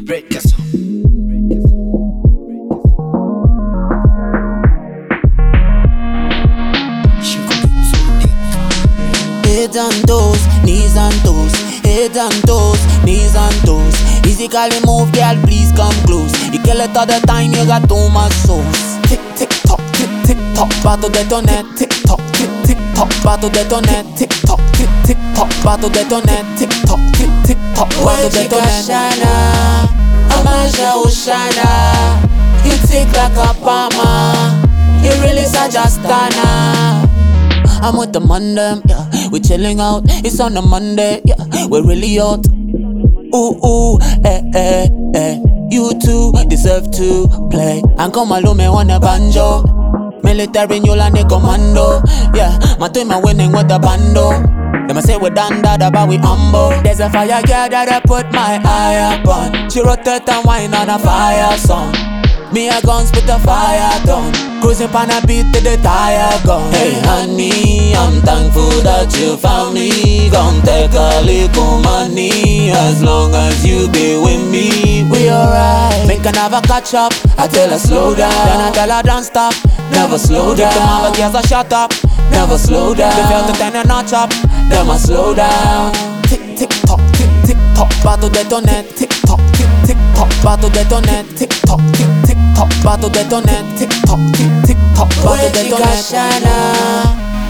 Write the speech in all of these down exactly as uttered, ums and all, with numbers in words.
Break your soul. Head and toes, knees and toes, head and toes, knees and toes. Physically move, girl, please come close. You kill it all the time, you got too much sauce. Tick, tick, tock, tick, tick, tock, battle detonate. Tick, tock, tick, tick, tock, battle detonate. Tick, tock, tick, tick, tock, battle detonate. Tick, tock, tick, tick, tock, battle detonate. Shana, Amaja Oshana, you tick like a palmer. You really Sajastana. I'm with the Monday, yeah. We chilling out, it's on a Monday, yeah. We're really out. Ooh, ooh, eh, eh, eh. You two deserve to play. And come along, me want a banjo. Military, you like the commando. Yeah, my team are winning with the bando. Them a say we done that, but we humble. There's a fire girl that I put my eye upon. She rotate and wine on a fire song. Me a guns put the fire down. Cruising pan a beat to the tire gone. Hey honey, I'm thankful that you found me. Come take a little money. As long as you be with me, we alright. Make her never catch up, I tell her slow down. Then I tell her don't stop, never slow down. Give them all the girls a shut up, never slow down. They fail to turn a notch up, them a slow down. Tick, tick, tock, tick, tick, tock, battle detonate. Tick, tock, tick, tick, tock, battle detonate. Tick, tock, tick, tick, tock, battle detonate. Tick, tock, tick, tick, tock, battle detonate. Shana,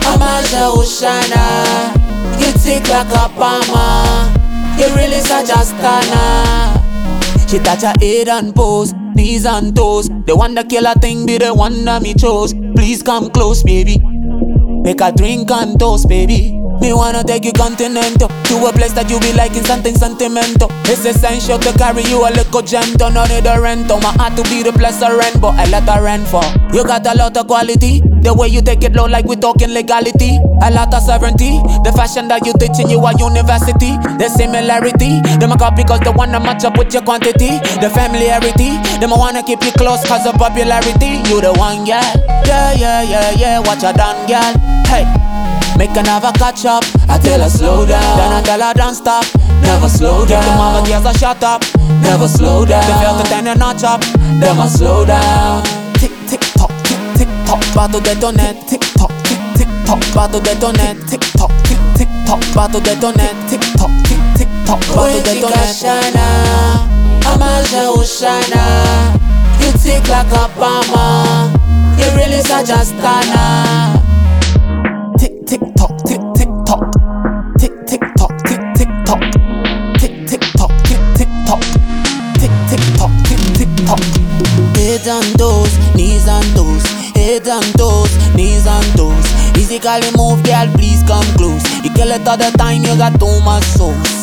Amaja Oshana, you tick like a palmer. You really Sajastana. She touch her head and pose, knees and toes. The one that kill a thing be the one that me chose. Please come close, baby. Make a drink and toast, baby. Me wanna take you continental to a place that you be liking something sentimental. It's essential to carry you a little gentle. No need a rental, my heart to be the place I rent, but I let her rent for. You got a lot of quality, the way you take it low like we talking legality. A lot of sovereignty, the fashion that you teaching you at university. The similarity, them a copy cause the one that match up with your quantity. The familiarity, them a wanna keep you close cause of popularity. You the one, girl, yeah, yeah, yeah, yeah, watch her done, girl. Hey, make her never catch up, I tell her slow down. Then I tell her don't stop, never slow down. Give them all the girls a shut up, never slow down. They fail to turn a notch up, them a slow down. Tick, tick, tock, tick, tick, tock, battle detonate. Tick, tock, tick, tick, tock, battle detonate. Tick, tock, tick, tick, tock, battle detonate. Tick, tock, tick, tick, tock, battle detonate. Shana, Amaja Oshana, you tick like a palmer. You really Sajastana. Tick, tick, tock, tick, tick, tock. Tick, tick, tock, tick, tick, tock. Tick, tick, tock, tick, tick, tock. Tick, tick, tock, tick, tick, tock. Head and toes, knees and toes. Head and toes, knees and toes. Physically move, girl, please come close. You kill it all the time, you got too much sauce.